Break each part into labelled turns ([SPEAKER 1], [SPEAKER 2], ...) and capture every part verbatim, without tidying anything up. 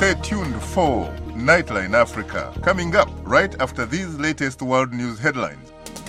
[SPEAKER 1] Stay tuned for Nightline Africa, coming up right after these latest world news headlines.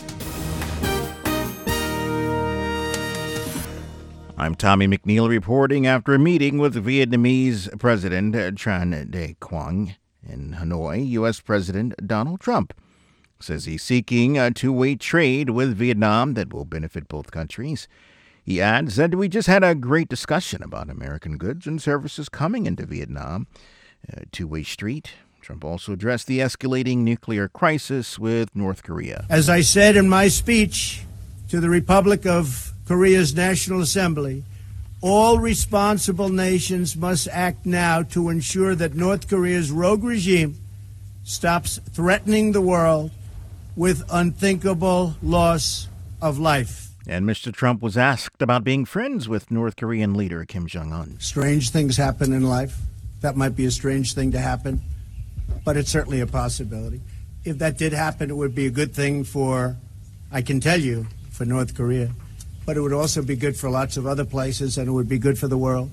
[SPEAKER 2] I'm Tommy McNeil reporting after a meeting with Vietnamese President Tran Dai Quang in Hanoi. U S. President Donald Trump says he's seeking a two-way trade with Vietnam that will benefit both countries. He adds that we just had a great discussion about American goods and services coming into Vietnam. A two-way street. Trump also addressed the escalating nuclear crisis with North Korea.
[SPEAKER 3] As I said in my speech to the Republic of Korea's National Assembly, all responsible nations must act now to ensure that North Korea's rogue regime stops threatening the world with unthinkable loss of life.
[SPEAKER 2] And Mister Trump was asked about being friends with North Korean leader Kim Jong-un.
[SPEAKER 3] Strange things happen in life. That might be a strange thing to happen, but it's certainly a possibility. If that did happen, it would be a good thing for, I can tell you, for North Korea. But it would also be good for lots of other places, and it would be good for the world.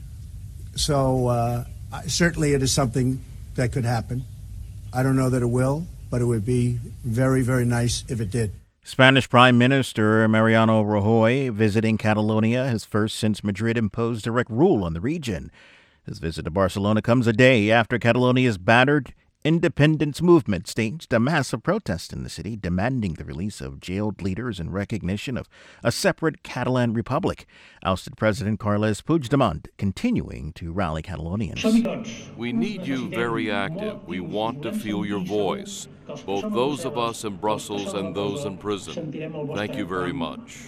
[SPEAKER 3] So uh, certainly it is something that could happen. I don't know that it will, but it would be very, very nice if it did.
[SPEAKER 2] Spanish Prime Minister Mariano Rajoy visiting Catalonia, his first since Madrid imposed direct rule on the region. His visit to Barcelona comes a day after Catalonia's battered independence movement staged a massive protest in the city, demanding the release of jailed leaders in recognition of a separate Catalan republic. Ousted President Carles Puigdemont continuing to rally Catalonians.
[SPEAKER 4] We need you very active. We want to feel your voice, both those of us in Brussels and those in prison. Thank you very much.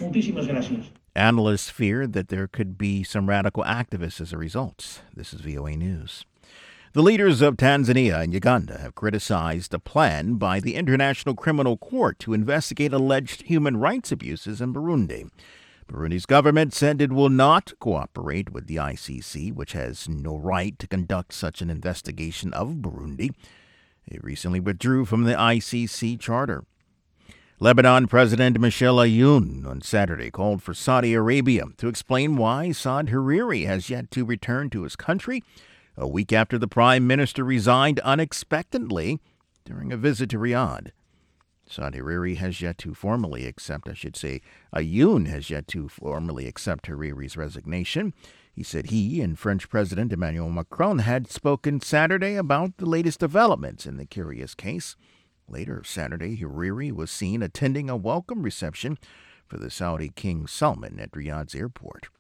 [SPEAKER 2] Analysts fear that there could be some radical activists as a result. This is V O A News. The leaders of Tanzania and Uganda have criticized a plan by the International Criminal Court to investigate alleged human rights abuses in Burundi. Burundi's government said it will not cooperate with the I C C, which has no right to conduct such an investigation of Burundi. It recently withdrew from the I C C charter. Lebanon President Michel Aoun on Saturday called for Saudi Arabia to explain why Saad Hariri has yet to return to his country a week after the prime minister resigned unexpectedly during a visit to Riyadh. Saad Hariri has yet to formally accept, I should say, Aoun has yet to formally accept Hariri's resignation. He said he and French President Emmanuel Macron had spoken Saturday about the latest developments in the curious case. Later Saturday, Hariri was seen attending a welcome reception for the Saudi King Salman at Riyadh's airport.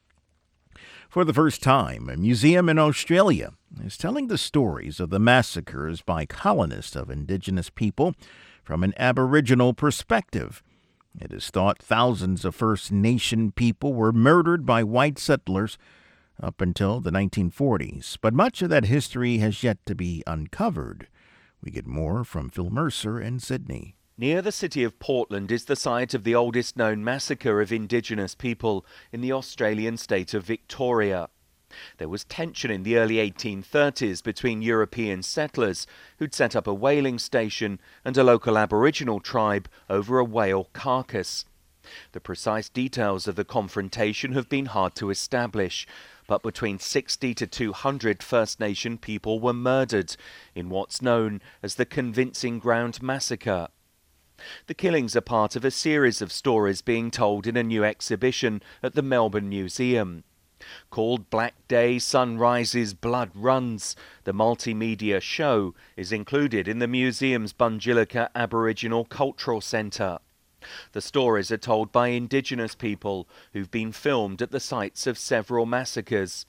[SPEAKER 2] For the first time, a museum in Australia is telling the stories of the massacres by colonists of indigenous people from an Aboriginal perspective. It is thought thousands of First Nation people were murdered by white settlers up until the nineteen forties, but much of that history has yet to be uncovered. We get more from Phil Mercer in Sydney.
[SPEAKER 5] Near the city of Portland is the site of the oldest known massacre of Indigenous people in the Australian state of Victoria. There was tension in the early eighteen thirties between European settlers who'd set up a whaling station and a local Aboriginal tribe over a whale carcass. The precise details of the confrontation have been hard to establish, but between sixty to two hundred First Nation people were murdered in what's known as the Convincing Ground Massacre. The killings are part of a series of stories being told in a new exhibition at the Melbourne Museum. Called Black Day, Sunrises, Blood Runs, the multimedia show is included in the museum's Bundjalika Aboriginal Cultural Centre. The stories are told by Indigenous people who've been filmed at the sites of several massacres.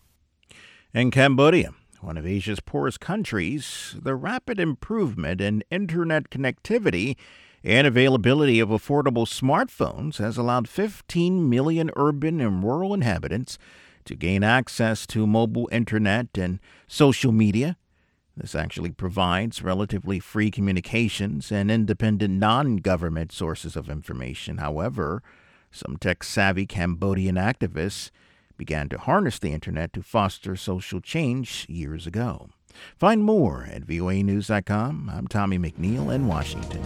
[SPEAKER 2] In Cambodia, one of Asia's poorest countries, the rapid improvement in internet connectivity and availability of affordable smartphones has allowed fifteen million urban and rural inhabitants to gain access to mobile internet and social media. This actually provides relatively free communications and independent non-government sources of information. However, some tech-savvy Cambodian activists began to harness the internet to foster social change years ago. Find more at V O A news dot com. I'm Tommy McNeil in Washington.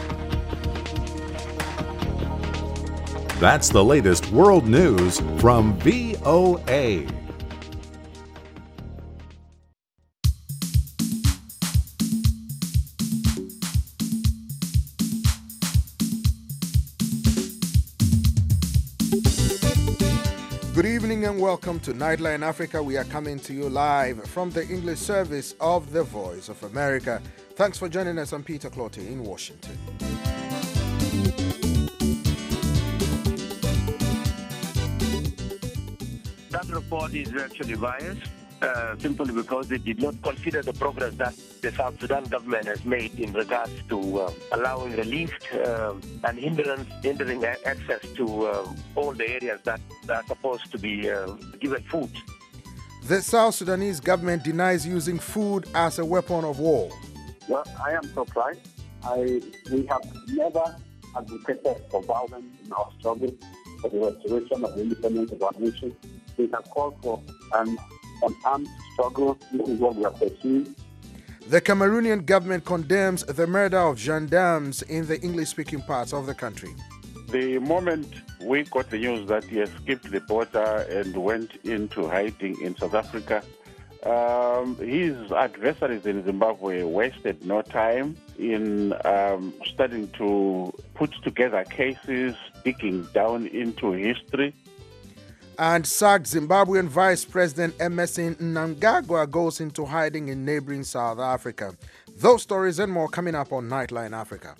[SPEAKER 6] That's the latest world news from V O A.
[SPEAKER 7] Good evening and welcome to Nightline Africa. We are coming to you live from the English service of the Voice of America. Thanks for joining us. I'm Peter Clotty in Washington.
[SPEAKER 8] That report is actually biased, uh, simply because it did not consider the progress that the South Sudan government has made in regards to uh, allowing relief uh, and hindrance, hindering access to uh, all the areas that are supposed to be uh, given food.
[SPEAKER 7] The South Sudanese government denies using food as a weapon of war.
[SPEAKER 9] Well, I am surprised. I, we have never advocated for violence in our struggle for the restoration of the independence of our nation. We have called for an, an armed struggle. This is what we are pursuing.
[SPEAKER 7] The Cameroonian government condemns the murder of gendarmes in the English-speaking parts of the country.
[SPEAKER 10] The moment we got the news that he escaped the border and went into hiding in South Africa, um, his adversaries in Zimbabwe wasted no time in um, starting to put together cases, digging down into history.
[SPEAKER 7] And sacked Zimbabwean Vice President Emmerson Mnangagwa goes into hiding in neighboring South Africa. Those stories and more coming up on Nightline Africa.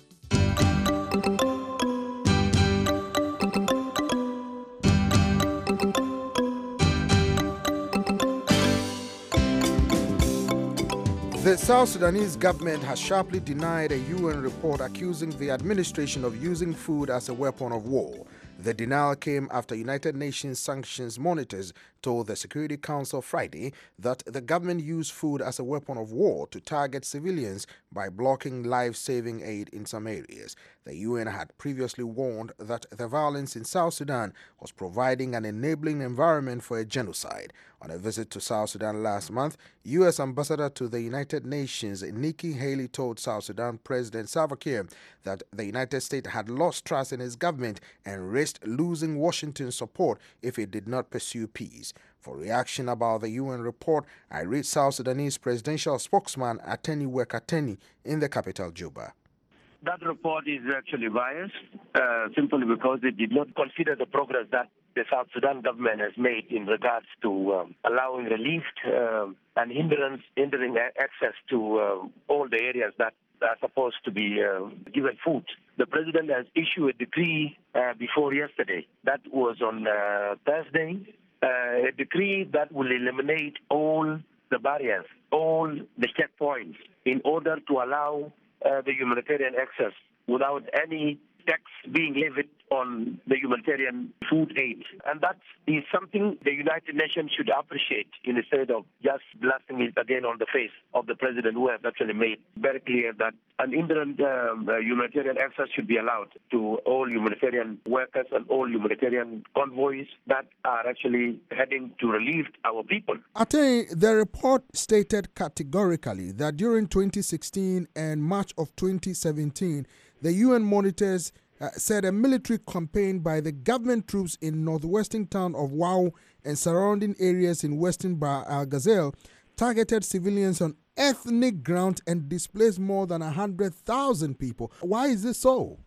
[SPEAKER 7] The South Sudanese government has sharply denied a U N report accusing the administration of using food as a weapon of war. The denial came after United Nations sanctions monitors told the Security Council Friday that the government used food as a weapon of war to target civilians by blocking life-saving aid in some areas. The U N had previously warned that the violence in South Sudan was providing an enabling environment for a genocide. On a visit to South Sudan last month, U S Ambassador to the United Nations Nikki Haley told South Sudan President Salva Kiir that the United States had lost trust in his government and risked losing Washington's support if it did not pursue peace. For reaction about the U N report, I read South Sudanese presidential spokesman Ateni Wekateni in the capital, Juba.
[SPEAKER 8] That report is actually biased, uh, simply because it did not consider the progress that the South Sudan government has made in regards to um, allowing relief uh, and hindrance, hindering access to uh, all the areas that are supposed to be uh, given food. The president has issued a decree uh, before yesterday. That was on uh, Thursday, uh, a decree that will eliminate all the barriers, all the checkpoints, in order to allow uh, the humanitarian access without any tax being levied on the humanitarian food aid. And that is something the United Nations should appreciate instead of just blasting it again on the face of the president, who has actually made very clear that an hindrance um, uh, humanitarian access should be allowed to all humanitarian workers and all humanitarian convoys that are actually heading to relieve our people.
[SPEAKER 7] Atene, the report stated categorically that during twenty sixteen and March of twenty seventeen, the U N monitors uh, said a military campaign by the government troops in northwestern town of Wau and surrounding areas in western Bahr el Ghazal targeted civilians on ethnic grounds and displaced more than one hundred thousand people. Why is this so?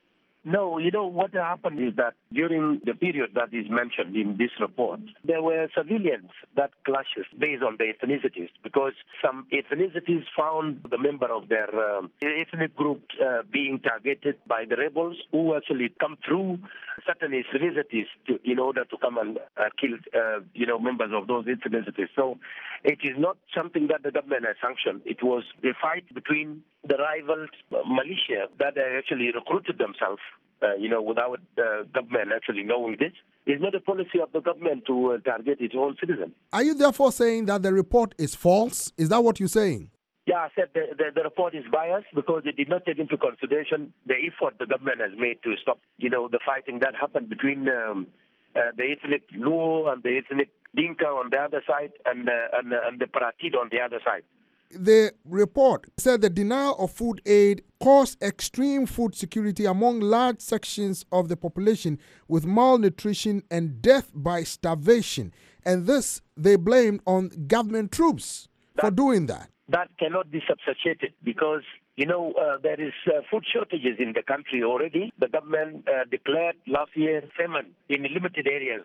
[SPEAKER 8] No, you know, what happened is that during the period that is mentioned in this report, there were civilians that clashes based on the ethnicities, because some ethnicities found the member of their um, ethnic group uh, being targeted by the rebels, who actually come through certain ethnicities to, in order to come and uh, kill, uh, you know, members of those ethnicities. So it is not something that the government has sanctioned. It was a fight between the rival militia that actually recruited themselves, uh, you know, without the uh, government actually knowing this. It's not a policy of the government to uh, target its own citizens.
[SPEAKER 7] Are you therefore saying that the report is false? Is that what you're saying?
[SPEAKER 8] Yeah, I said the, the, the report is biased because it did not take into consideration the effort the government has made to stop, you know, the fighting that happened between um, uh, the ethnic Luo and the ethnic Dinka on the other side and, uh, and, uh, and the Paratid on the other side.
[SPEAKER 7] The report said the denial of food aid caused extreme food security among large sections of the population with malnutrition and death by starvation. And this they blamed on government troops that, for doing that.
[SPEAKER 8] That cannot be substantiated because, you know, uh, there is uh, food shortages in the country already. The government uh, declared last year famine in limited areas that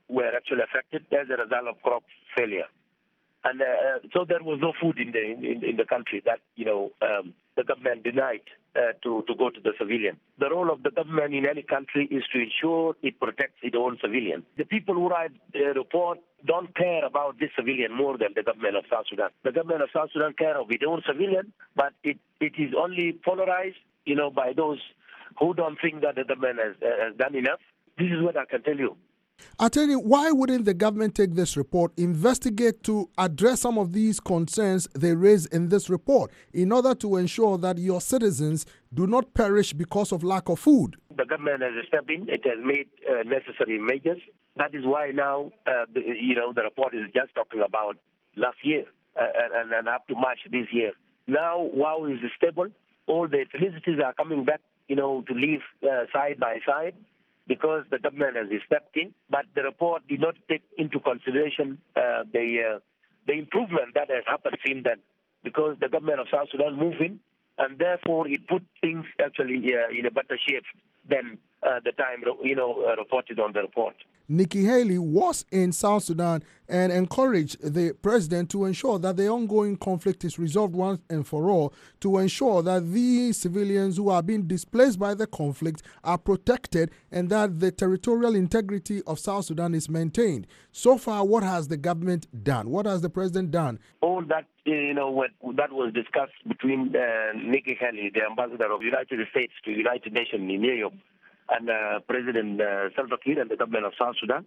[SPEAKER 8] were actually affected as a result of crop failure. And uh, so there was no food in the in, in the country that, you know, um, the government denied uh, to, to go to the civilian. The role of the government in any country is to ensure it protects its own civilian. The people who write the report don't care about this civilian more than the government of South Sudan. The government of South Sudan care of its own civilian, but it, it is only polarized, you know, by those who don't think that the government has, uh, has done enough. This is what I can tell you.
[SPEAKER 7] I tell you, why wouldn't the government take this report, investigate to address some of these concerns they raise in this report in order to ensure that your citizens do not perish because of lack of food?
[SPEAKER 8] The government has stepped in. It has made uh, necessary measures. That is why now, uh, the, you know, the report is just talking about last year uh, and, and up to March this year. Now, WOW is stable. All the ethnicities are coming back, you know, to live uh, side by side, because the government has stepped in, but the report did not take into consideration uh, the uh, the improvement that has happened since then, because the government of South Sudan moved in, and therefore it put things actually uh, in a better shape than uh, the time, you know, uh, reported on the report.
[SPEAKER 7] Nikki Haley was in South Sudan and encouraged the president to ensure that the ongoing conflict is resolved once and for all, to ensure that these civilians who are being displaced by the conflict are protected and that the territorial integrity of South Sudan is maintained. So far, what has the government done? What has the president done?
[SPEAKER 8] All that, you know, what, that was discussed between uh, Nikki Haley, the ambassador of the United States to the United Nations in New York, and uh, President uh, Salva Kiir and the government of South Sudan.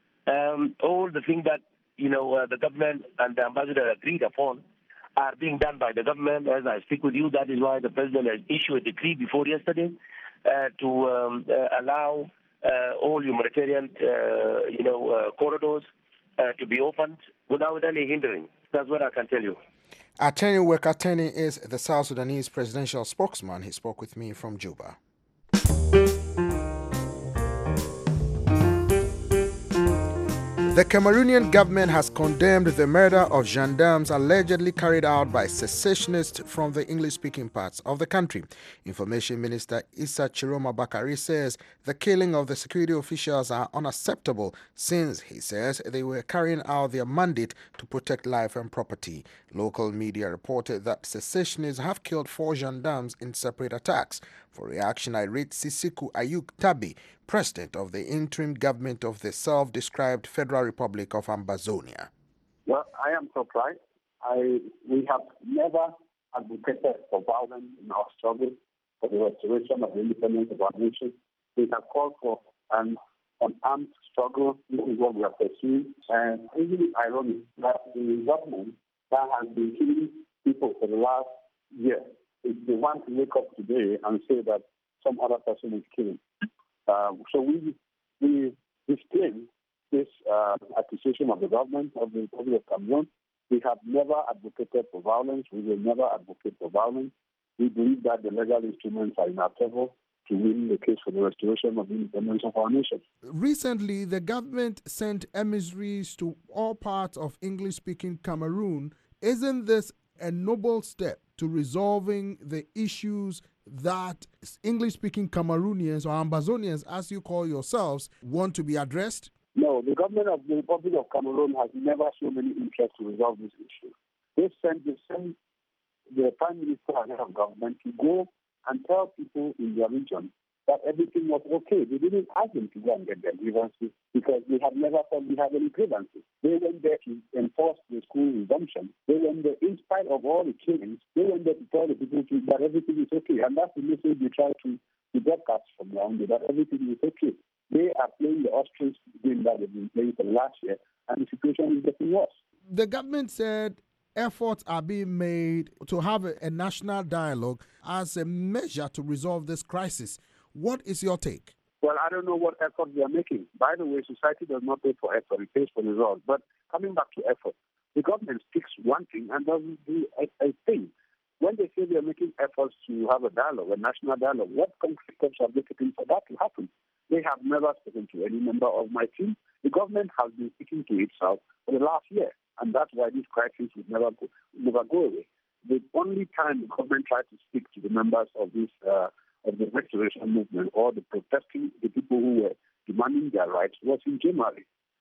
[SPEAKER 8] Um, all the things that, you know, uh, the government and the ambassador agreed upon are being done by the government. As I speak with you, that is why the president has issued a decree before yesterday uh, to um, uh, allow uh, all humanitarian, uh, you know, uh, corridors uh, to be opened without any hindering. That's what I can tell you.
[SPEAKER 7] Ateni Wekateni is the South Sudanese presidential spokesman. He spoke with me from Juba. The Cameroonian government has condemned the murder of gendarmes allegedly carried out by secessionists from the English-speaking parts of the country. Information Minister Issa Chiroma Bakari says the killing of the security officials are unacceptable since, he says, they were carrying out their mandate to protect life and property. Local media reported that secessionists have killed four gendarmes in separate attacks. For reaction, I read Sisiku Ayuk Tabi, president of the interim government of the self-described Federal Republic of Ambazonia.
[SPEAKER 9] Well, I am surprised. I, we have never advocated for violence in our struggle for the restoration of the independence of our nation. We have called for an unarmed struggle. This is what we are pursuing. And it is ironic that the government that has been killing people for the last year is the one to wake up today and say that some other person is killing. Uh, so we we disclaim this uh, accusation of the government of the Republic of Cameroon. We have never advocated for violence. We will never advocate for violence. We believe that the legal instruments are in our favor to win the case for the restoration of the independence of our nation.
[SPEAKER 7] Recently, the government sent emissaries to all parts of English-speaking Cameroon. Isn't this a noble step to resolving the issues that English-speaking Cameroonians or Ambazonians, as you call yourselves, want to be addressed?
[SPEAKER 9] No, the government of the Republic of Cameroon has never shown any interest to resolve this issue. They sent, they sent the Prime Minister and head of government to go and tell people in their region that everything was okay. They didn't ask them to go and get their grievances because they had never thought we had any grievances. They went there to enforce the school resumption. They went there, in spite of all the killings, they went there to tell the people to, that everything is okay. And that's the message they try to, to broadcast from around there, that everything is okay. They are playing the ostrich game that they've been playing for the last year, and the situation is getting worse.
[SPEAKER 7] The government said efforts are being made to have a, a national dialogue as a measure to resolve this crisis. What is your take?
[SPEAKER 9] Well, I don't know what effort they are making. By the way, society does not pay for effort, it pays for results. But coming back to effort, the government speaks one thing and doesn't do a, a thing. When they say they are making efforts to have a dialogue, a national dialogue, what concrete steps are they taking for that to happen? They have never spoken to any member of my team. The government has been speaking to itself for the last year, and that's why this crisis will never go, never go away. The only time the government tried to speak to the members of this uh, of the restoration movement or the protesting, the people who were demanding their rights, was in January.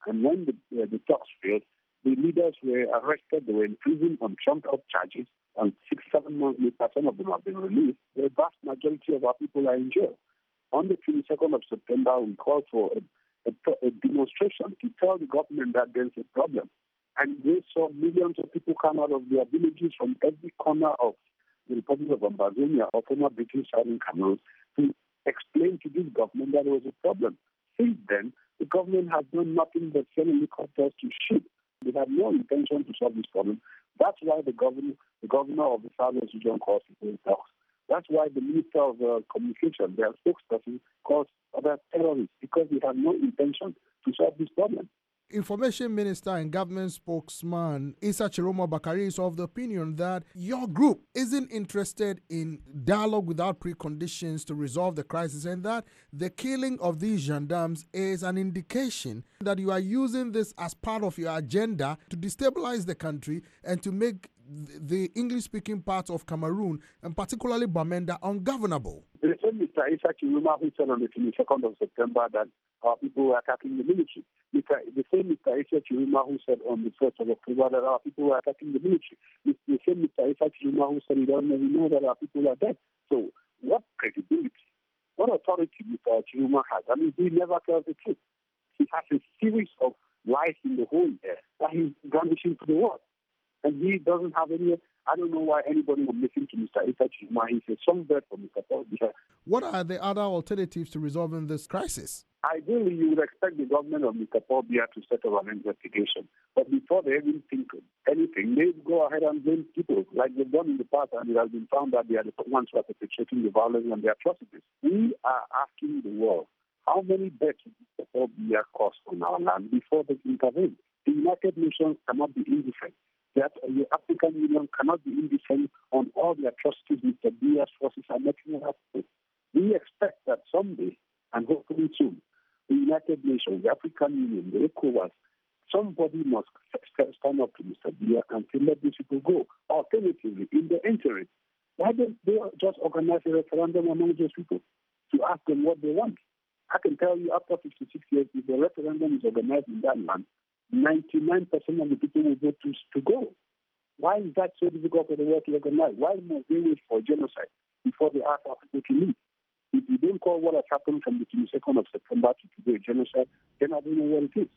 [SPEAKER 9] And when the, uh, the talks failed, the leaders were arrested, they were in prison on trumped-up charges, and six, seven months later, some of them have been released. The vast majority of our people are in jail. On the twenty-second of September, we called for a, a, a demonstration to tell the government that there's a problem. And we saw millions of people come out of their villages from every corner of the Republic of Ambazonia or former British Southern Cameroon to explain to this government that there was a problem. Since then, the government has done nothing but send helicopters to shoot. They have no intention to solve this problem. That's why the governor, the governor of the Southwest region calls people talks. That's why the Minister of uh, Communication, their spokesperson, calls other terrorists, because they have no intention to solve this problem.
[SPEAKER 7] Information Minister and Government Spokesman Issa Chiroma Bakari is of the opinion that your group isn't interested in dialogue without preconditions to resolve the crisis, and that the killing of these gendarmes is an indication that you are using this as part of your agenda to destabilize the country and to make the English-speaking parts of Cameroon, and particularly Bamenda, ungovernable.
[SPEAKER 9] The same Mister Issa Chiroma who said on the twenty-second of September that our people were attacking the military. The same Mister Issa Chiroma who said on the first of October that our people were attacking the military. The same Mister Issa Chiroma who said he doesn't even know that our people are dead. So what credibility, what authority Mister Chiroma has? I mean, he never tells the truth. He has a series of lies in the hole there that he's brandishing to the world. And he doesn't have any, I don't know why anybody would listen to Mister Issa Chiroma. He's a songbird for Mister Paul Biya.
[SPEAKER 7] What are the other alternatives to resolving this crisis?
[SPEAKER 9] Ideally, you would expect the government of Mister Paul Biya to set up an investigation. But before they even think anything, they go ahead and blame people like they've done in the past, and it has been found that they are the ones who are perpetrating the violence and the atrocities. We are asking the world, how many deaths did Mister Paul Biya cost on our land before they intervene? The United Nations cannot be indifferent. That the African Union cannot be indifferent on all the atrocities Mister Biya's forces are making happen. We expect that someday, and hopefully soon, the United Nations, the African Union, the ECOWAS, somebody must stand up to Mister Biya and say, let these people go. Alternatively, in the interim, why don't they just organize a referendum among those people to ask them what they want? I can tell you, after fifty-six years, if the referendum is organized in that land, ninety-nine percent of the people will vote to, to go. Why is that so difficult for the world to organize? Why must they wait for genocide before they ask our people to leave? If you don't call what has happened from the twenty-second of September to today genocide, then I don't know what it is.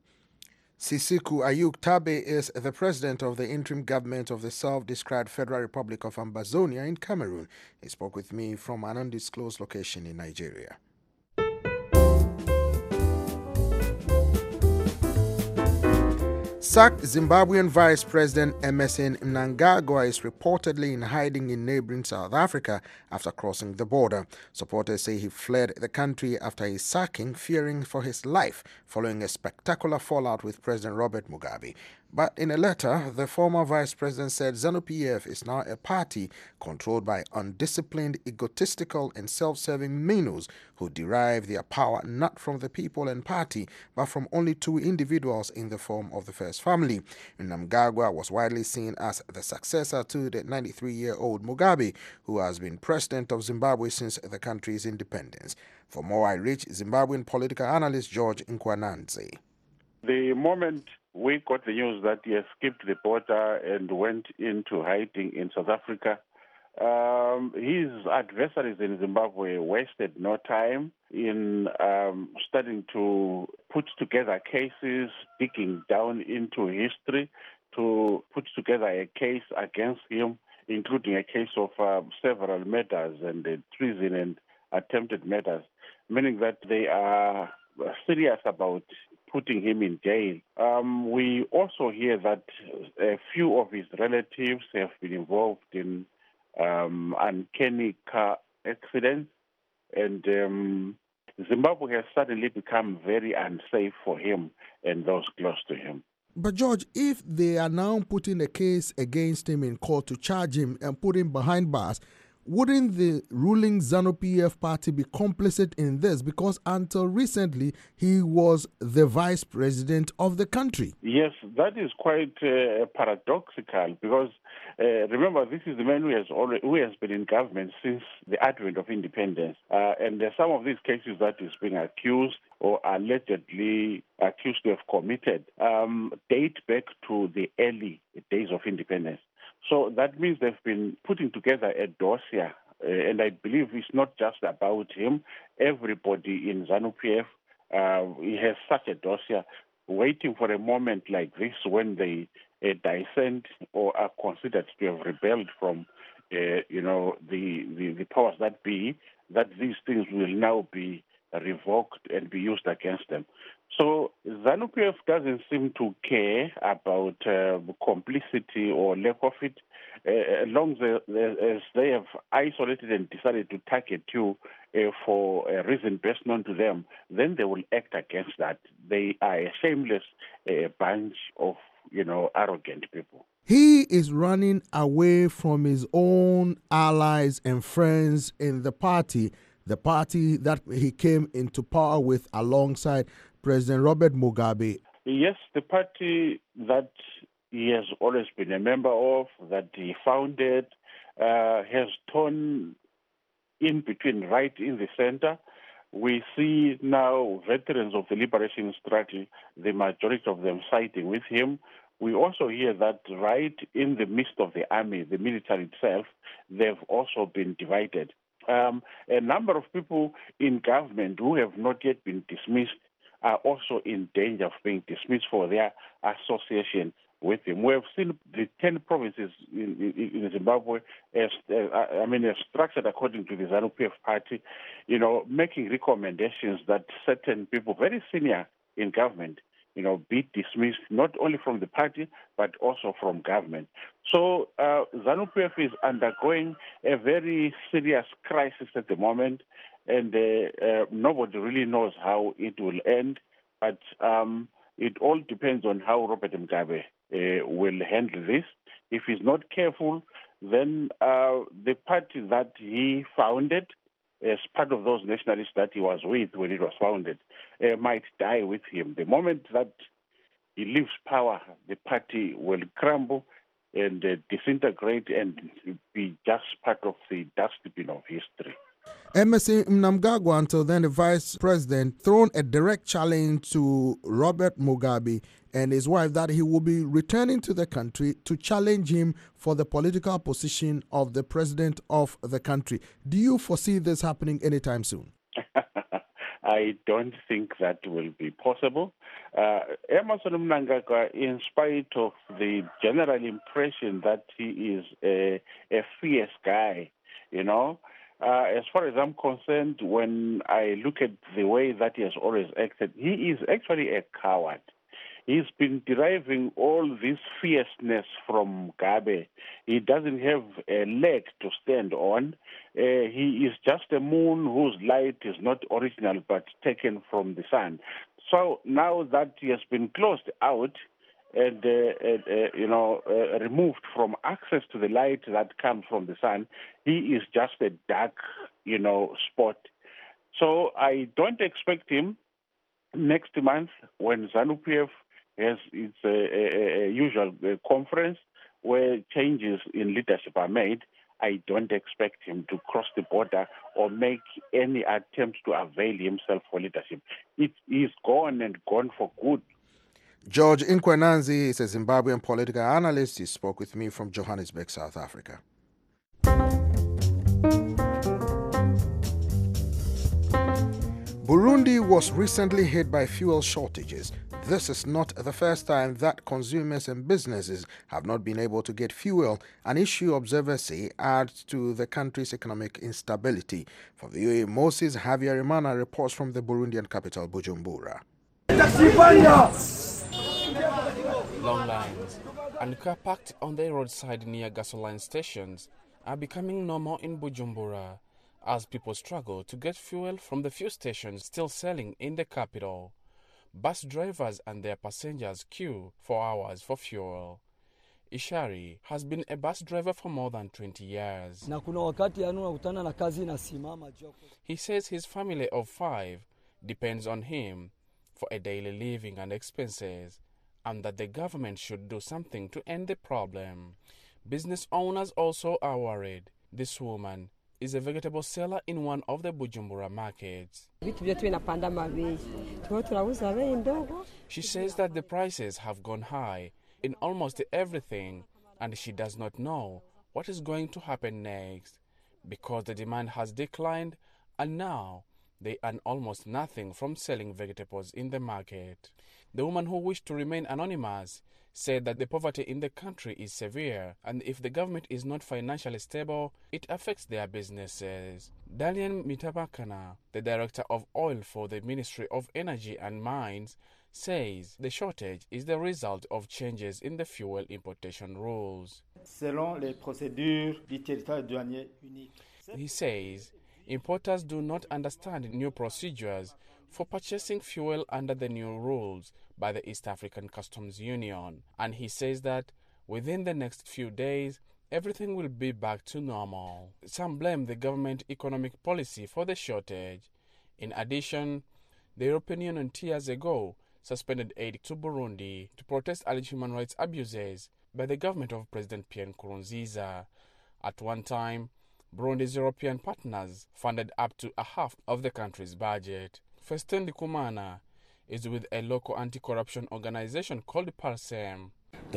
[SPEAKER 7] Sisiku Ayuk Tabe is the president of the interim government of the self-described Federal Republic of Ambazonia in Cameroon. He spoke with me from an undisclosed location in Nigeria. Sacked Zimbabwean Vice President Emmerson Mnangagwa is reportedly in hiding in neighboring South Africa after crossing the border. Supporters say he fled the country after his sacking, fearing for his life following a spectacular fallout with President Robert Mugabe. But in a letter, the former vice president said ZANU-P F is now a party controlled by undisciplined, egotistical and self-serving minnows who derive their power not from the people and party, but from only two individuals in the form of the first family. Mnangagwa was widely seen as the successor to the ninety-three-year-old Mugabe, who has been president of Zimbabwe since the country's independence. For more, I reach Zimbabwean political analyst George Nkwananze.
[SPEAKER 10] The moment we got the news that he escaped the border and went into hiding in South Africa, um, his adversaries in Zimbabwe wasted no time in um, starting to put together cases, digging down into history to put together a case against him, including a case of uh, several murders and uh, treason and attempted murders, meaning that they are serious about putting him in jail. Um, we also hear that a few of his relatives have been involved in um, uncanny car accidents, and um, Zimbabwe has suddenly become very unsafe for him and those close to him.
[SPEAKER 7] But George, if they are now putting a case against him in court to charge him and put him behind bars, wouldn't the ruling ZANU-P F party be complicit in this? Because until recently, he was the vice president of the country.
[SPEAKER 10] Yes, that is quite uh, paradoxical because uh, remember, this is the man who has already, who has been in government since the advent of independence. Uh, and uh, some of these cases that is being accused or allegedly accused to have committed um, date back to the early days of independence. So that means they've been putting together a dossier, uh, and I believe it's not just about him. Everybody in ZANU-P F uh, he has such a dossier, waiting for a moment like this when they uh, dissent or are considered to have rebelled from, uh, you know, the, the, the powers that be, that these things will now be revoked and be used against them. So ZANU-P F doesn't seem to care about uh, complicity or lack of it. Uh, as long as they, as they have isolated and decided to target you uh, for a reason best known to them, then they will act against that. They are a shameless uh, bunch of, you know, arrogant people.
[SPEAKER 7] He is running away from his own allies and friends in the party, the party that he came into power with alongside President Robert Mugabe.
[SPEAKER 10] Yes, the party that he has always been a member of, that he founded, uh, has torn in between right in the center. We see now veterans of the liberation struggle, the majority of them siding with him. We also hear that right in the midst of the army, the military itself, they've also been divided. Um, a number of people in government who have not yet been dismissed are also in danger of being dismissed for their association with him. We have seen the ten provinces in, in, in Zimbabwe, as, uh, I mean, as structured according to the ZANU-P F party, you know, making recommendations that certain people, very senior in government, you know, be dismissed not only from the party but also from government. So uh, ZANU-P F is undergoing a very serious crisis at the moment, and uh, uh, nobody really knows how it will end. But um, it all depends on how Robert Mugabe uh, will handle this. If he's not careful, then uh, the party that he founded, as part of those nationalists that he was with when it was founded, uh, might die with him. The moment that he leaves power, the party will crumble and uh, disintegrate and be just part of the dustbin of history.
[SPEAKER 7] Emmerson Mnangagwa, until then the vice president, thrown a direct challenge to Robert Mugabe and his wife that he will be returning to the country to challenge him for the political position of the president of the country. Do you foresee this happening anytime soon?
[SPEAKER 10] I don't think that will be possible. Uh, Emmerson Mnangagwa, in spite of the general impression that he is a, a fierce guy, you know, Uh, as far as I'm concerned, when I look at the way that he has always acted, he is actually a coward. He's been deriving all this fierceness from Mugabe. He doesn't have a leg to stand on. Uh, he is just a moon whose light is not original but taken from the sun. So now that he has been closed out, and, uh, and uh, you know, uh, removed from access to the light that comes from the sun, he is just a dark, you know, spot. So I don't expect him next month when ZANU-P F has its uh, a, a usual uh, conference where changes in leadership are made. I don't expect him to cross the border or make any attempt to avail himself for leadership. It is gone and gone for good.
[SPEAKER 7] George Nkwenanzi is a Zimbabwean political analyst. He spoke with me from Johannesburg, South Africa. Burundi was recently hit by fuel shortages. This is not the first time that consumers and businesses have not been able to get fuel, an issue observers say adds to the country's economic instability. For V O A, Moses Havyarimana reports from the Burundian capital, Bujumbura.
[SPEAKER 11] Long lines and car parked on the roadside near gasoline stations are becoming normal in Bujumbura as people struggle to get fuel from the few stations still selling in the capital. Bus drivers and their passengers queue for hours for fuel. Ishari has been a bus driver for more than twenty years. He says his family of five depends on him for a daily living and expenses, and that the government should do something to end the problem. Business owners also are worried. This woman is a vegetable seller in one of the Bujumbura markets. She says that the prices have gone high in almost everything, and she does not know what is going to happen next because the demand has declined and now they earn almost nothing from selling vegetables in the market. The woman, who wished to remain anonymous, said that the poverty in the country is severe, and if the government is not financially stable, it affects their businesses. Dalian Mitabakana, the director of oil for the Ministry of Energy and Mines, says the shortage is the result of changes in the fuel importation rules. He says importers do not understand new procedures for purchasing fuel under the new rules by the East African Customs Union, and he says that within the next few days everything will be back to normal. Some blame the government economic policy for the shortage. In addition, the European Union two years ago suspended aid to Burundi to protest alleged human rights abuses by the government of President Pierre Nkurunziza. At one time, Burundi's European partners funded up to a half of the country's budget. Festen Ndikumana is with a local anti-corruption organization called Parsem.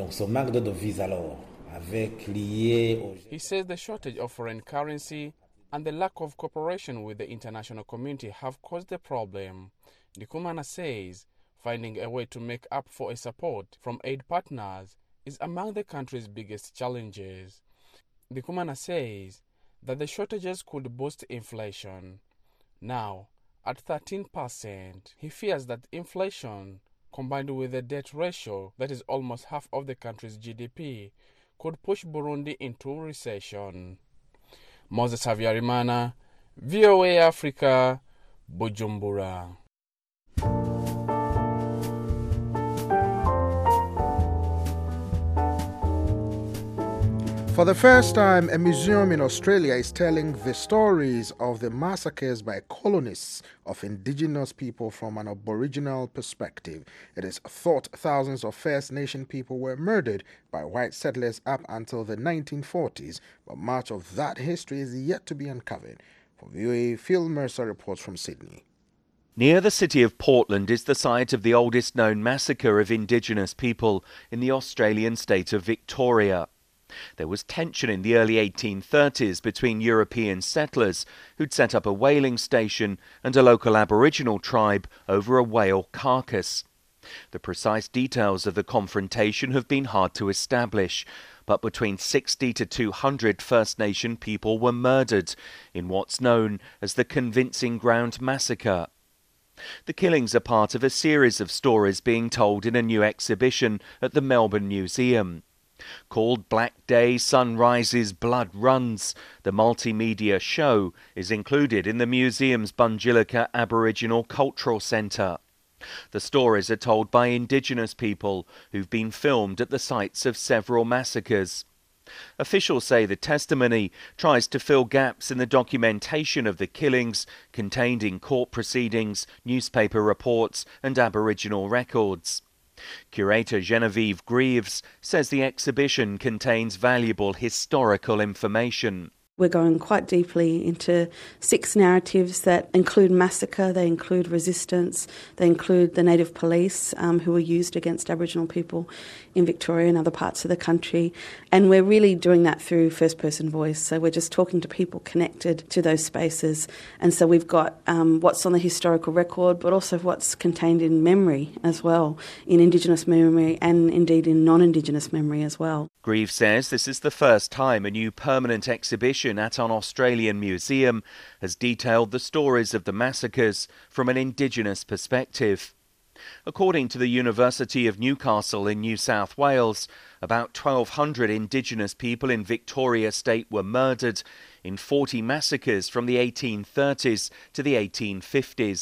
[SPEAKER 11] He says the shortage of foreign currency and the lack of cooperation with the international community have caused the problem. Ndikumana says finding a way to make up for a support from aid partners is among the country's biggest challenges. Ndikumana says that the shortages could boost inflation. Now, at thirteen percent, he fears that inflation, combined with a debt ratio that is almost half of the country's G D P, could push Burundi into recession. Moses Havyarimana, V O A Africa, Bujumbura.
[SPEAKER 7] For the first time, a museum in Australia is telling the stories of the massacres by colonists of indigenous people from an Aboriginal perspective. It is thought thousands of First Nation people were murdered by white settlers up until the nineteen forties, but much of that history is yet to be uncovered. For V O A, Phil Mercer reports from Sydney.
[SPEAKER 5] Near the city of Portland is the site of the oldest known massacre of Indigenous people in the Australian state of Victoria. There was tension in the early eighteen thirties between European settlers who'd set up a whaling station and a local Aboriginal tribe over a whale carcass. The precise details of the confrontation have been hard to establish, but between sixty to two hundred First Nation people were murdered in what's known as the Convincing Ground Massacre. The killings are part of a series of stories being told in a new exhibition at the Melbourne Museum. Called Black Day, Sunrises, Blood Runs, the multimedia show is included in the museum's Bundjalika Aboriginal Cultural Centre. The stories are told by Indigenous people who've been filmed at the sites of several massacres. Officials say the testimony tries to fill gaps in the documentation of the killings contained in court proceedings, newspaper reports and Aboriginal records. Curator Genevieve Greaves says the exhibition contains valuable historical information.
[SPEAKER 12] We're going quite deeply into six narratives that include massacre, they include resistance, they include the native police um, who were used against Aboriginal people in Victoria and other parts of the country. And we're really doing that through first-person voice. So we're just talking to people connected to those spaces. And so we've got um, what's on the historical record, but also what's contained in memory as well, in Indigenous memory and indeed in non-Indigenous memory as well.
[SPEAKER 5] Greaves says this is the first time a new permanent exhibition at an Australian museum has detailed the stories of the massacres from an Indigenous perspective. According to the University of Newcastle in New South Wales, about twelve hundred Indigenous people in Victoria State were murdered in forty massacres from the eighteen thirties to the eighteen fifties.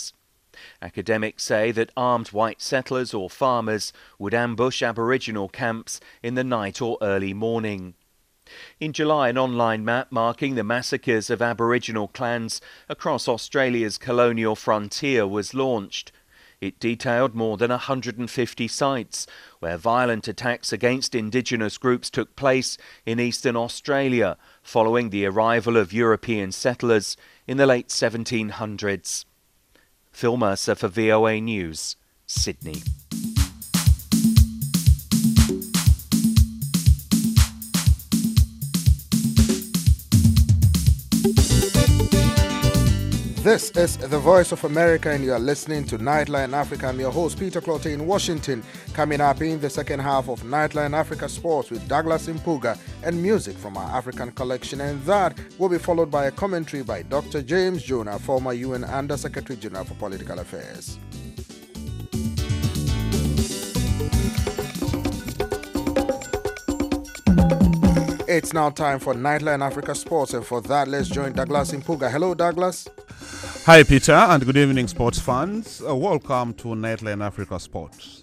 [SPEAKER 5] Academics say that armed white settlers or farmers would ambush Aboriginal camps in the night or early morning. In July, an online map marking the massacres of Aboriginal clans across Australia's colonial frontier was launched. It detailed more than one hundred fifty sites where violent attacks against Indigenous groups took place in eastern Australia following the arrival of European settlers in the late seventeen hundreds. Phil Mercer for V O A News, Sydney.
[SPEAKER 7] This is the Voice of America, and you are listening to Nightline Africa. I'm your host, Peter Clotte in Washington. Coming up in the second half of Nightline Africa Sports with Douglas Impuga and music from our African collection. And that will be followed by a commentary by Doctor James Jonah, former U N Under-Secretary General for Political Affairs. It's now time for Nightline Africa Sports, and for that, let's join Douglas Impuga. Hello, Douglas.
[SPEAKER 13] Hi, Peter, and good evening, sports fans. Uh, welcome to Nightline Africa Sports.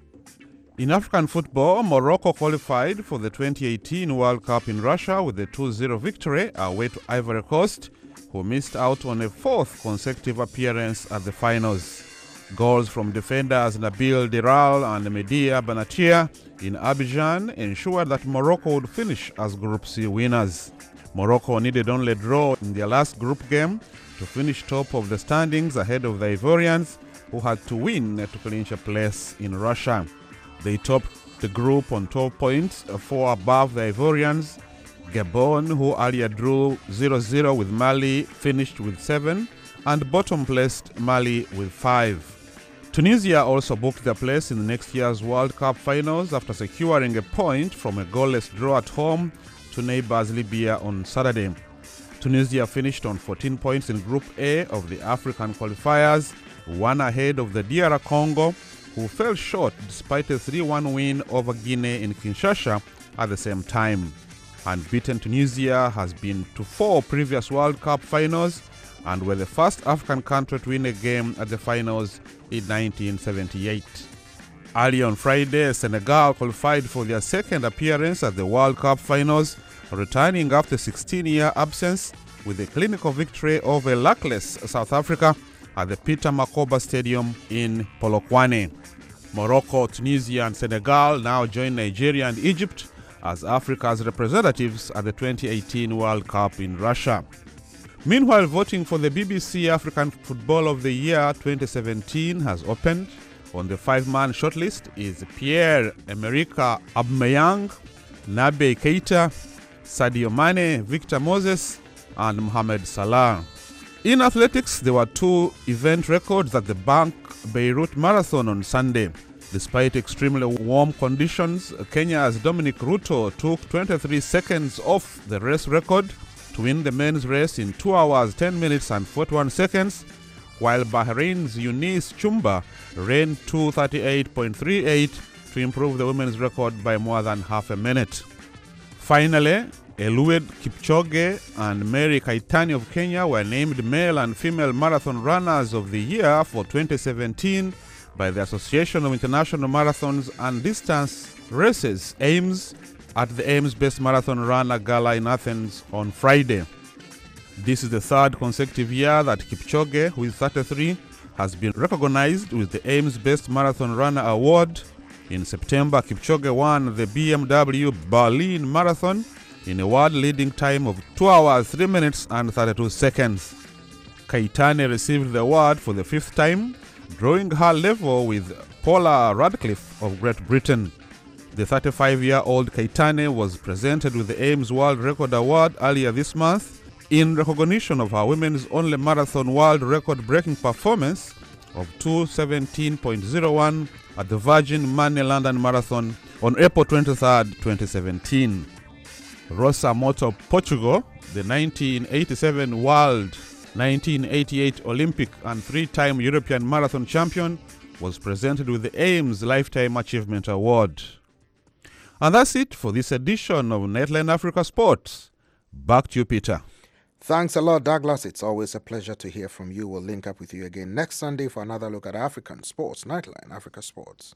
[SPEAKER 13] In African football, Morocco qualified for the twenty eighteen World Cup in Russia with a two zero victory away to Ivory Coast, who missed out on a fourth consecutive appearance at the finals. Goals from defenders Nabil Diral and Media Banatia in Abidjan ensured that Morocco would finish as Group C winners. Morocco needed only a draw in their last group game to finish top of the standings ahead of the Ivorians, who had to win to clinch a place in Russia. They topped the group on twelve points, four above the Ivorians. Gabon, who earlier drew zero zero with Mali, finished with seven, and bottom-placed Mali with five. Tunisia also booked their place in the next year's World Cup finals after securing a point from a goalless draw at home to neighbors Libya on Saturday. Tunisia finished on fourteen points in Group A of the African qualifiers, one ahead of the D R Congo, who fell short despite a three one win over Guinea in Kinshasa at the same time. Unbeaten Tunisia has been to four previous World Cup finals and were the first African country to win a game at the finals in nineteen seventy-eight. Early on Friday, Senegal qualified for their second appearance at the World Cup finals, returning after a sixteen-year absence with a clinical victory over luckless South Africa at the Peter Makoba Stadium in Polokwane. Morocco, Tunisia and Senegal now join Nigeria and Egypt as Africa's representatives at the twenty eighteen World Cup in Russia. Meanwhile, voting for the B B C African Football of the Year twenty seventeen has opened. On the five-man shortlist is Pierre-Emerick Aubameyang, Naby Keita, Sadio Mane, Victor Moses, and Mohamed Salah. In athletics, there were two event records at the Bank Beirut Marathon on Sunday. Despite extremely warm conditions, Kenya's Dominic Ruto took twenty-three seconds off the race record to win the men's race in two hours, ten minutes and forty-one seconds, while Bahrain's Eunice Chumba ran two thirty-eight point three eight to improve the women's record by more than half a minute. Finally, Eliud Kipchoge and Mary Keitany of Kenya were named Male and Female Marathon Runners of the Year for twenty seventeen by the Association of International Marathons and Distance Races, AIMS, at the AIMS Best Marathon Runner Gala in Athens on Friday. This is the third consecutive year that Kipchoge, who is thirty-three, has been recognized with the AIMS Best Marathon Runner Award. In September, Kipchoge won the B M W Berlin Marathon in a world-leading time of two hours, three minutes and thirty-two seconds. Keitany received the award for the fifth time, drawing her level with Paula Radcliffe of Great Britain. The thirty-five-year-old Keitany was presented with the AIMS World Record Award earlier this month in recognition of her women's only marathon world record-breaking performance of two seventeen point oh one at the Virgin Money London Marathon on April twenty-third, twenty seventeen. Rosa Moto of Portugal, the nineteen eighty-seven World, nineteen eighty-eight Olympic and three-time European Marathon champion, was presented with the AIMS Lifetime Achievement Award. And that's it for this edition of Nightline Africa Sports. Back to you, Peter.
[SPEAKER 7] Thanks a lot, Douglas. It's always a pleasure to hear from you. We'll link up with you again next Sunday for another look at African sports. Nightline Africa Sports.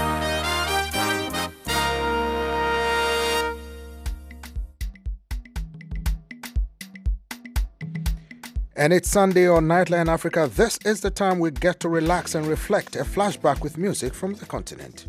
[SPEAKER 7] And it's Sunday on Nightline Africa. This is the time we get to relax and reflect. A flashback with music from the continent.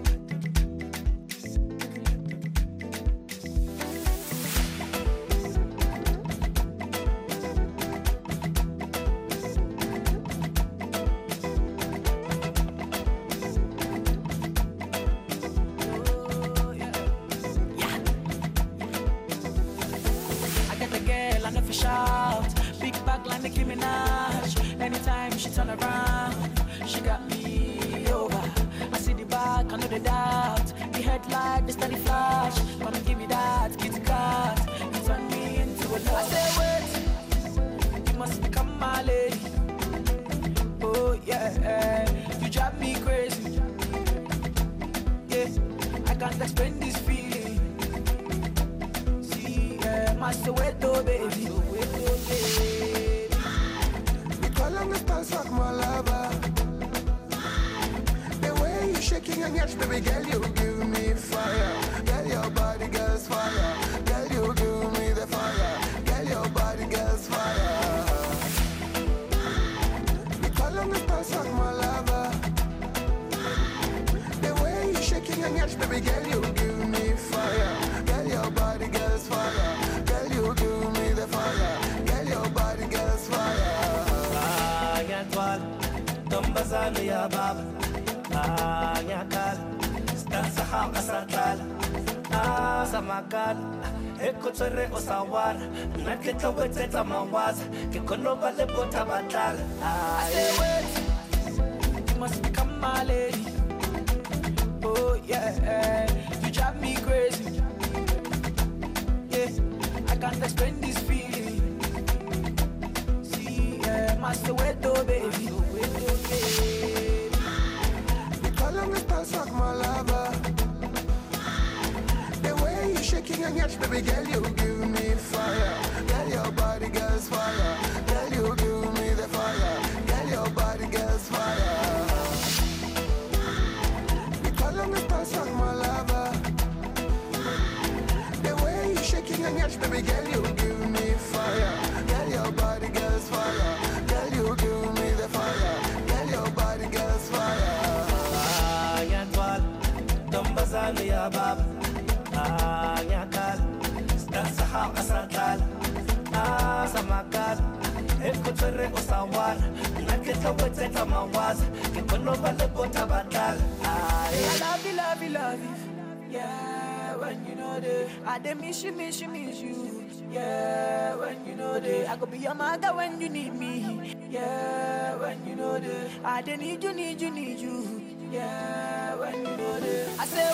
[SPEAKER 14] Miss you, miss you, miss you. Yeah, when you know that I could be your mother when you need me. Yeah, when you know that I don't need you, need you, need you. Yeah, when you know that I say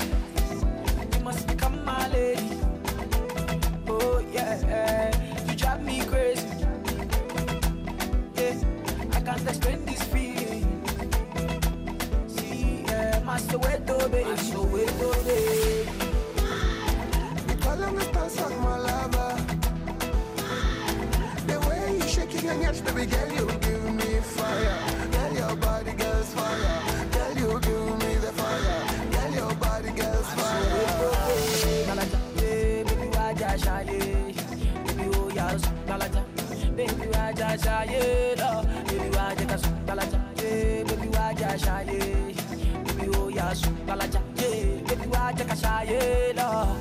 [SPEAKER 14] wait, you must become my lady. Oh yeah, you drive me crazy. Yeah, I can't explain this feeling. See, yeah, my Soweto baby, my Soweto baby. My lover, the way you shaking and yes, baby girl, you give me fire. Girl, your body girl's fire. Girl, you give me the fire. Girl, your body girl's fire. Baby, why just shy? Baby, oh yes, baby, why just shy? Baby, why just shy? Baby, why just shy? Baby, oh yes, baby, why just shy?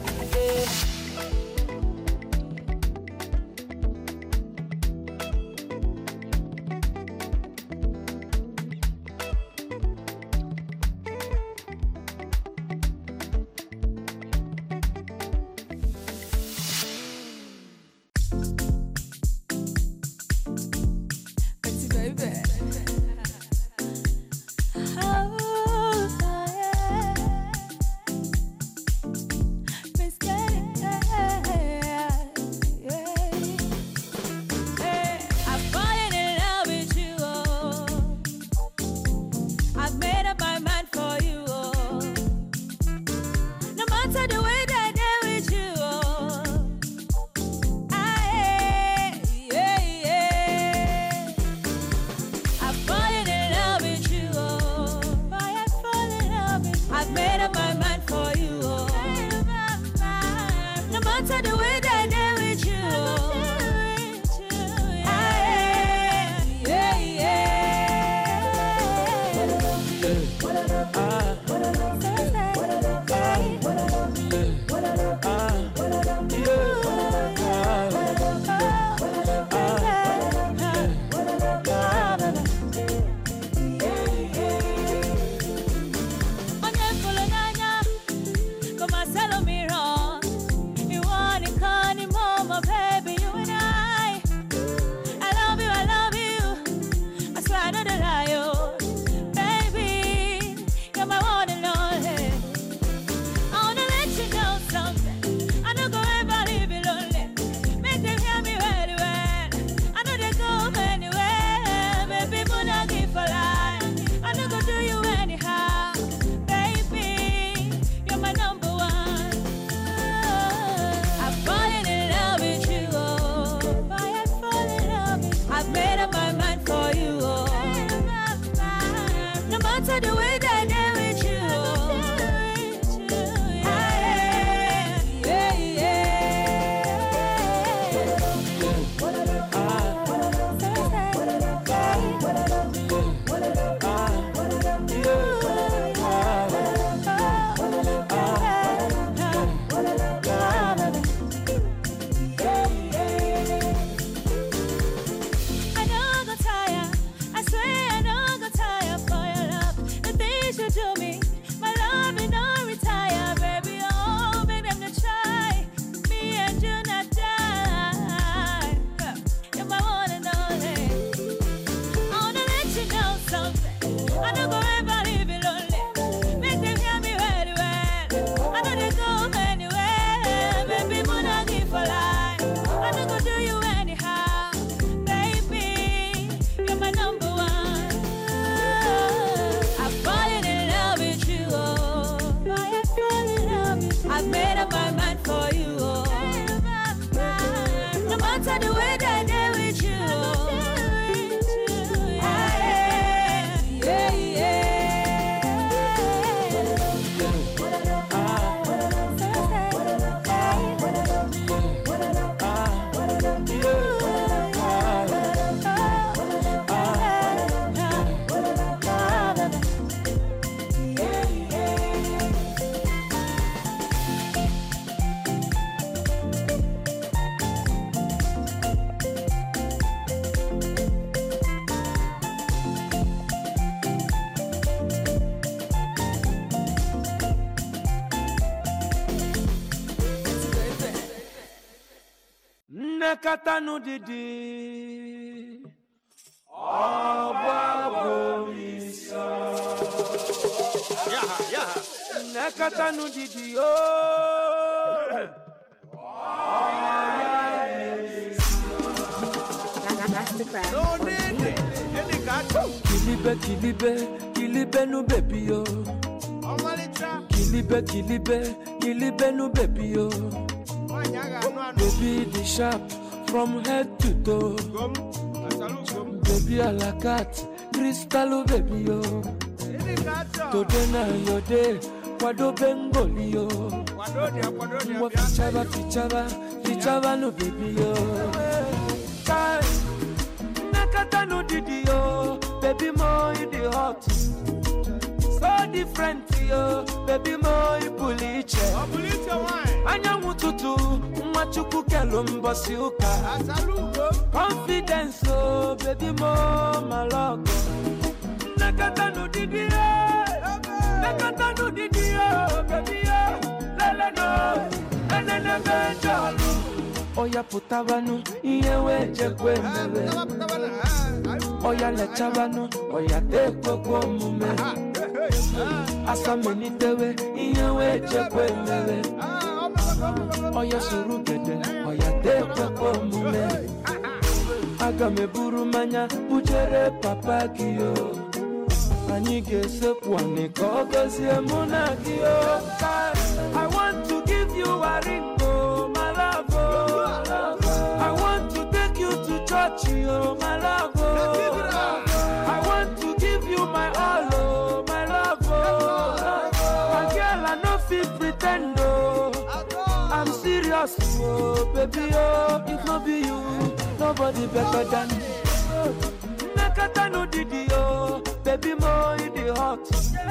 [SPEAKER 15] Katanu didi Obabomisa Yeah, yeah Nakatanu didi oh
[SPEAKER 14] No need Any gato
[SPEAKER 15] Kilibe, kilibe, kilibe nu baby yo Kilibe, kilibe, kilibe nu baby yo Baby the sharp from head to toe. Baby a la carte, crystal baby yo. Today na your day, kwado bengoli yo. Mwa fichaba fichaba, fichaba no baby yo. Kai, nakata no didi yo, baby mo in the hot. So different yo, baby mo in puliche. Anya mututu, machuku kelumba siuka. Confidence oh, baby mo malago. Nakata no didi yo, nakata no didi yo, baby yo. Lele no, enene benjalu. Oya putabanu, iyewe jekwe mebe. Oya lechabanu, oya tekwe kwa mume. Asa menitewe, iyewe jekwe mebe. Oya surugede, oya tekwe kwa mume. Aga me buru manya, ujere papa kiyo. Anige se pwane kogozi emuna kiyo. I want to give you a ring, oh my love, oh. I want to take you to church, oh my love, oh. I want to give you my all, oh my love, oh. My girl, I no fit pretend, oh. I'm serious, oh baby, oh. If not be you, nobody better than me. Nakata no didi, oh. Baby mo in the hot,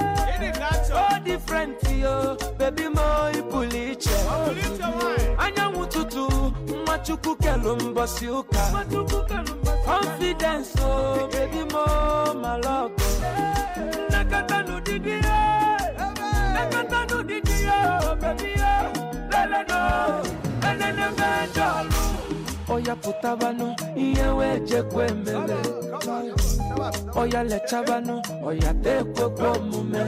[SPEAKER 15] so different yo. Baby mo in puliche. Anya mututu, machuku kelumba siuka. Confidence oh, baby mo malago. Nakata no didi yo, nakata no didi yo, baby yo. Lele no, enene benjalu. Oya putabanu, iyewe jekwe mbele. Oya lechabanu, oya tekwe kwa mume.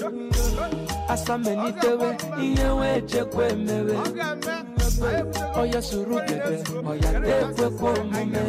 [SPEAKER 15] Asa menitewe, iyewe jekwe mewe. Oya surugede, oya tekwe kwa mume.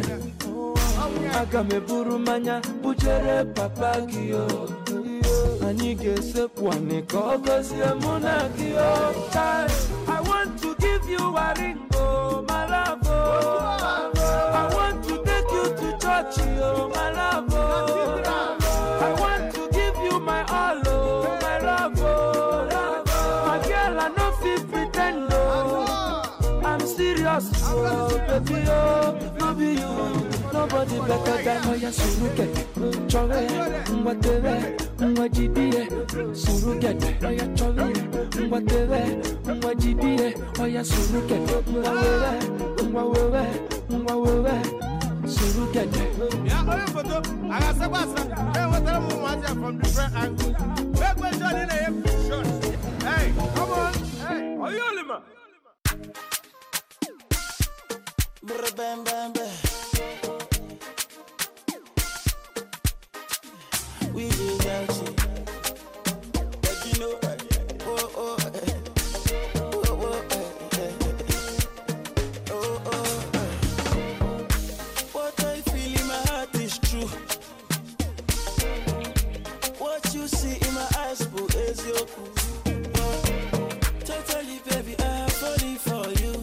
[SPEAKER 15] Aga me buru manya, ujere papa kiyo. Anige se pwane kogozi emuna kiyo. I want to give you a ring, oh my love, oh. I want to take you to church, oh my love, oh. I want to give you my all, oh my love, oh. My girl, I no fit pretend, oh. I'm serious, oh baby, oh. No be you, nobody better than Oya surugede, chove, mwateve, mwajidie, surugede, Oya chove, mwateve, mwajidie, Oya surugede, mwawewe, mwawewe, mwawewe, surugede.
[SPEAKER 14] Yeah, oya photo. I got some pasta. Hey, what the move was from different angles. Make one shot in a shot. Hey, come on. Hey, are you only man?
[SPEAKER 16] Brr bam bam bam. We live out here, but you know, oh oh, oh oh, oh oh. What I feel in my heart is true. What you see in my eyes, boo, is your cool. Totally, baby, I'm falling for you.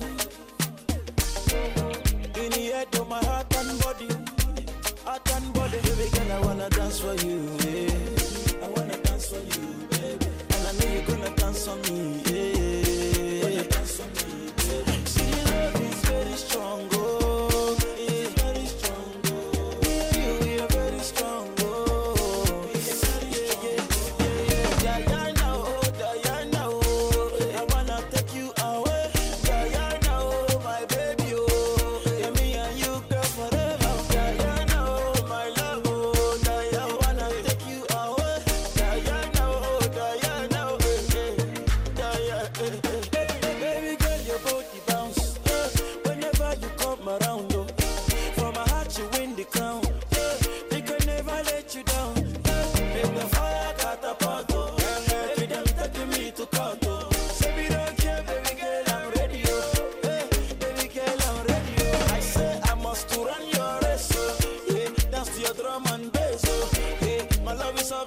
[SPEAKER 16] In the head of my heart and body, heart and body, baby girl, I wanna dance for you. Yeah. I wanna dance for you, baby. And I know you're gonna dance on me. Yeah. Dance on me, baby. See, love is very strong, oh.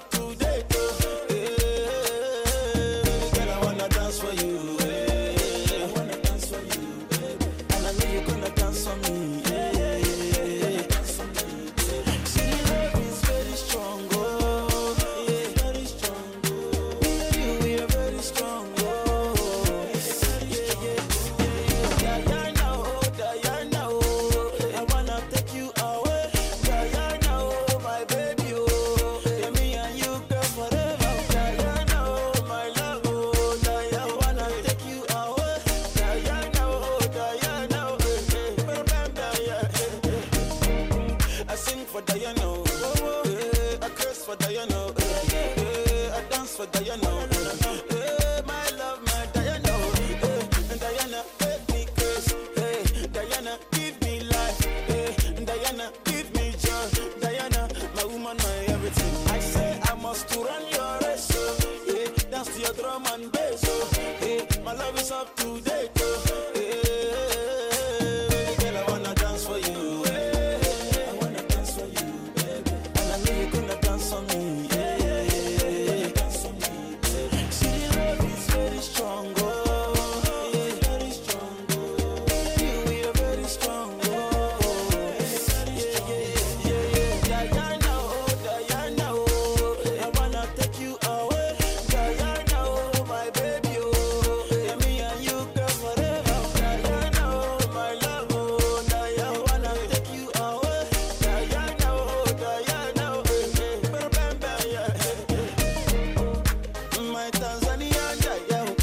[SPEAKER 16] up to date. Oh. Hey, girl, I wanna dance for you. Hey. I wanna dance for you, baby. And I know you're gonna dance for me. Hey. Dance for me, baby. See, the love is very strong. Oh, yeah, very strong. Oh, me and you, we are very strong. Oh, yeah, yeah, yeah, yeah. Diana, oh, Diana, oh, I wanna take you away. Diana, oh, my baby, oh, yeah, me and you, girl, forever. Diana, oh, my love, oh, Diana, I wanna take you away. Diana, oh, Diana, oh, eh, eh, bam, bam, yeah, eh, eh. I sing for Diana, oh, oh, eh, I curse for Diana, oh, eh, eh, I dance for Diana, oh, eh, my love, my Diana, oh, eh, Diana, make me curse, eh, Diana, give me life, eh, Diana, give me joy, Diana, my woman, my everything. I say I must to run your race, oh, yeah, dance to your drum and bass, oh, eh, my love is up to date, oh, eh, girl, I wanna dance for you, eh, I wanna dance for you, baby, and I know you're gonna dance for me, eh, dance for me, baby. See, the love is very strong, oh, yeah, very strong, oh, you, we are very strong, oh, yeah, yeah, yeah, yeah, Diana, oh, Diana, oh, I wanna take you away, Diana, oh, my baby, oh, yeah, me and you, girl, forever, Diana, oh, my love, oh, Diana, I wanna take you away, Diana, oh, Diana, oh, eh, eh, bam, bam, bam, yeah, eh, eh. My Tanzania, Diana,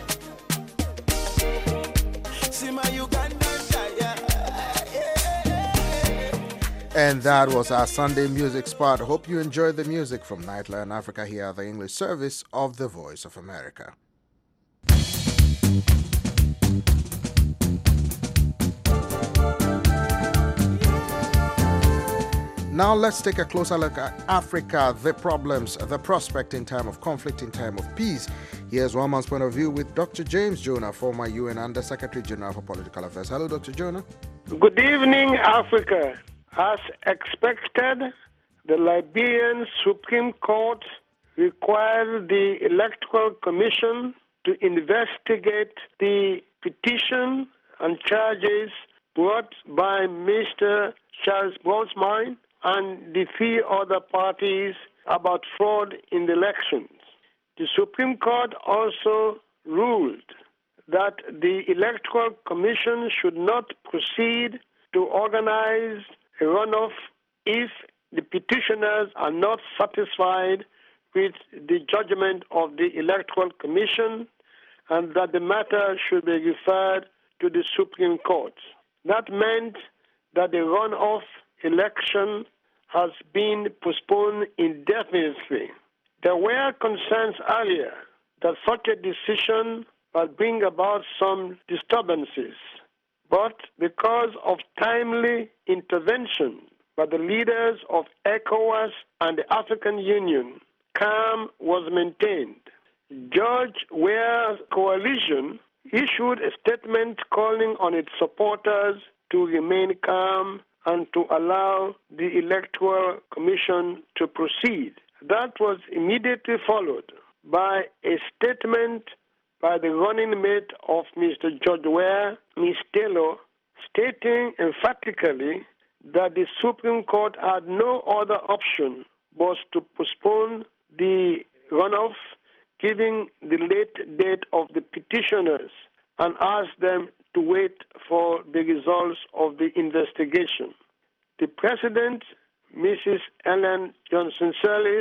[SPEAKER 16] see my Ugandan, Diana,
[SPEAKER 7] And that was our Sunday music spot. Hope you enjoyed the music from Nightline Africa here at the English service of the Voice of America. Now let's take a closer look at Africa, the problems, the prospect in time of conflict, in time of peace. Here's one man's point of view with Doctor James Jonah, former U N Under Secretary General for Political Affairs. Hello, Doctor Jonah.
[SPEAKER 17] Good evening, Africa. As expected, the Liberian Supreme Court required the Electoral Commission to investigate the petition and charges brought by Mister Charles Bronsmine and the three other parties about fraud in the elections. The Supreme Court also ruled that the Electoral Commission should not proceed to organize a runoff if the petitioners are not satisfied with the judgment of the Electoral Commission and that the matter should be referred to the Supreme Court. That meant that the runoff election has been postponed indefinitely. There were concerns earlier that such a decision might bring about some disturbances, but because of timely intervention by the leaders of ECOWAS and the African Union, calm was maintained. George Weah's coalition issued a statement calling on its supporters to remain calm and to allow the Electoral Commission to proceed. That was immediately followed by a statement by the running mate of Mister George Weah, Miz Taylor, stating emphatically that the Supreme Court had no other option but to postpone the runoff, giving the late date of the petitioners, and ask them to wait for the results of the investigation. The President, Missus Ellen Johnson Sirleaf,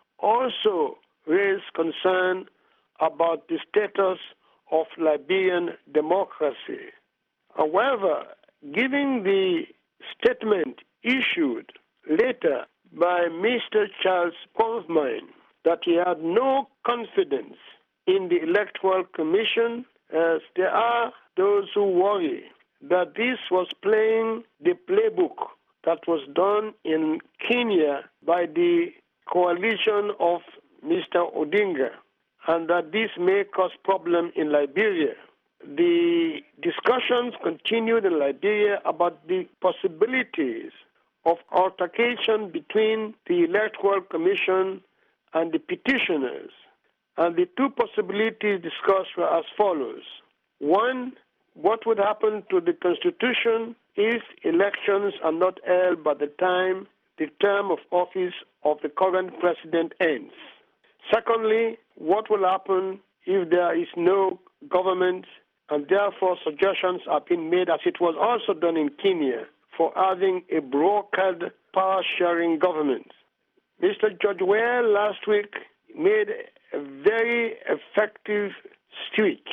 [SPEAKER 17] also raised concern about the status of Liberian democracy. However, given the statement issued later by Mister Charles Bronsmine that he had no confidence in the Electoral Commission, as there are those who worry that this was playing the playbook that was done in Kenya by the coalition of Mister Odinga, and that this may cause problem in Liberia. The discussions continued in Liberia about the possibilities of altercation between the Electoral Commission and the petitioners. And the two possibilities discussed were as follows. One, what would happen to the Constitution if elections are not held by the time the term of office of the current president ends? Secondly, what will happen if there is no government, and therefore suggestions are being made, as it was also done in Kenya, for having a brokered power-sharing government. Mister George Weah last week made a very effective speech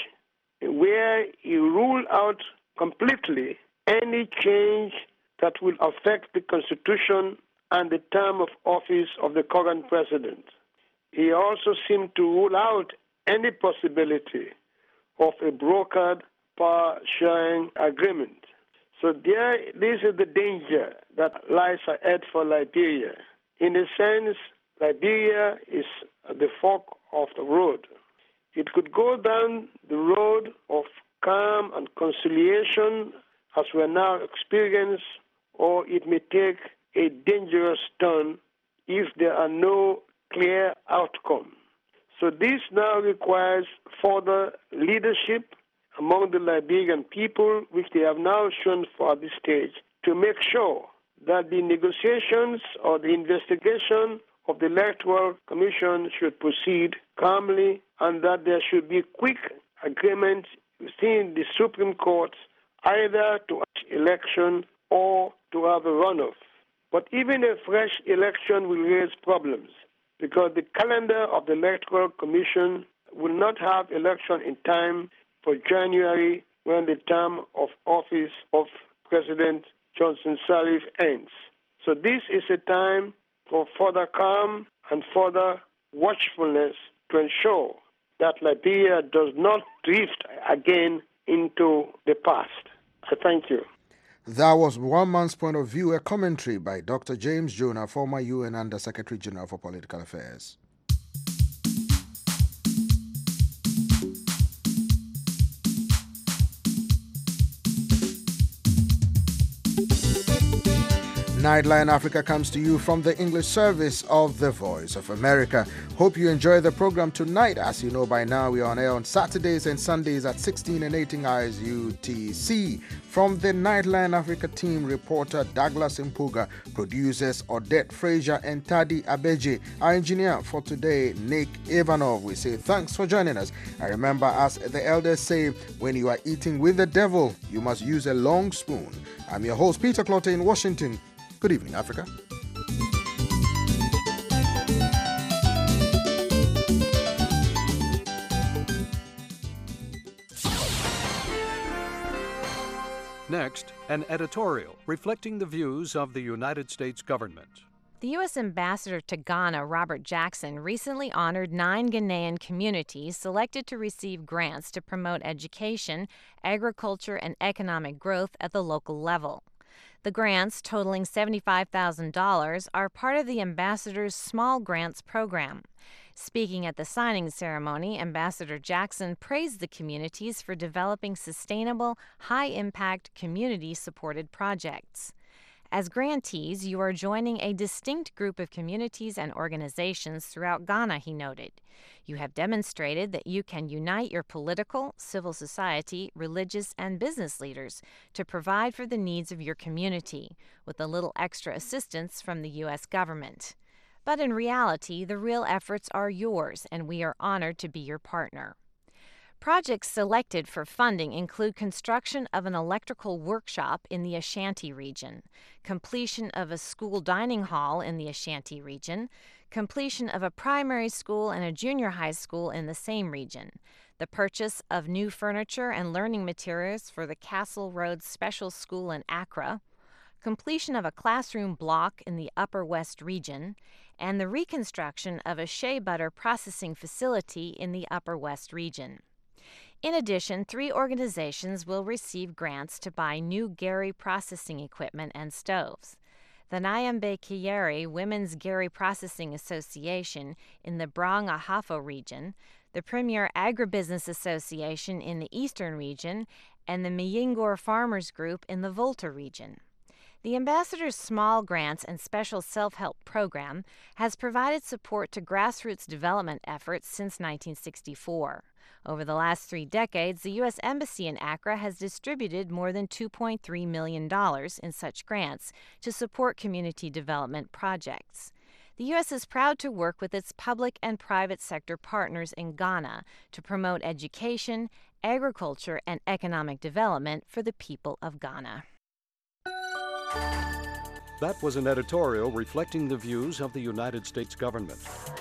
[SPEAKER 17] where he ruled out completely any change that will affect the Constitution and the term of office of the current president. He also seemed to rule out any possibility of a brokered power-sharing agreement. So there, this is the danger that lies ahead for Liberia. In a sense, Liberia is at the fork of the road. It could go down the road of calm and conciliation, as we are now experiencing, or it may take a dangerous turn if there are no clear outcome. So this now requires further leadership among the Liberian people, which they have now shown for this stage, to make sure that the negotiations or the investigation of the Electoral Commission should proceed calmly, and that there should be quick agreement within the Supreme Court either to election or to have a runoff. But even a fresh election will raise problems, because the calendar of the Electoral Commission will not have election in time for January, when the term of office of President Johnson Sirleaf ends. So this is a time for further calm and further watchfulness to ensure that Liberia does not drift again into the past. I thank you.
[SPEAKER 7] That was One Man's Point of View, a commentary by Doctor James Jonah, former U N Under-Secretary General for Political Affairs. Nightline Africa comes to you from the English service of the Voice of America. Hope you enjoy the program tonight. As you know by now, we are on air on Saturdays and Sundays at sixteen and eighteen hours U T C. From the Nightline Africa team, reporter Douglas Impuga, producers Odette Frazier and Tadi Abeje, our engineer for today, Nick Ivanov. We say thanks for joining us. I remember, as the elders say, when you are eating with the devil, you must use a long spoon. I'm your host, Peter Clotte in Washington. Good evening, Africa.
[SPEAKER 18] Next, an editorial reflecting the views of the United States government.
[SPEAKER 19] The U S Ambassador to Ghana, Robert Jackson, recently honored nine Ghanaian communities selected to receive grants to promote education, agriculture, and economic growth at the local level. The grants, totaling seventy-five thousand dollars, are part of the ambassador's Small Grants program. Speaking at the signing ceremony, Ambassador Jackson praised the communities for developing sustainable, high-impact, community-supported projects. As grantees, you are joining a distinct group of communities and organizations throughout Ghana, he noted. You have demonstrated that you can unite your political, civil society, religious, and business leaders to provide for the needs of your community, with a little extra assistance from the U S government. But in reality, the real efforts are yours, and we are honored to be your partner. Projects selected for funding include construction of an electrical workshop in the Ashanti region, completion of a school dining hall in the Ashanti region, completion of a primary school and a junior high school in the same region, the purchase of new furniture and learning materials for the Castle Road Special School in Accra, completion of a classroom block in the Upper West region, and the reconstruction of a shea butter processing facility in the Upper West region. In addition, three organizations will receive grants to buy new Gary processing equipment and stoves. The Nyambe Kiyeri Women's Gary Processing Association in the Brong Ahafo region, the Premier Agribusiness Association in the Eastern region, and the Miyingor Farmers Group in the Volta region. The ambassador's small grants and special self-help program has provided support to grassroots development efforts since nineteen sixty-four. Over the last three decades, the U S Embassy in Accra has distributed more than two point three million dollars in such grants to support community development projects. The U S is proud to work with its public and private sector partners in Ghana to promote education, agriculture, and economic development for the people of Ghana.
[SPEAKER 18] That was an editorial reflecting the views of the United States government.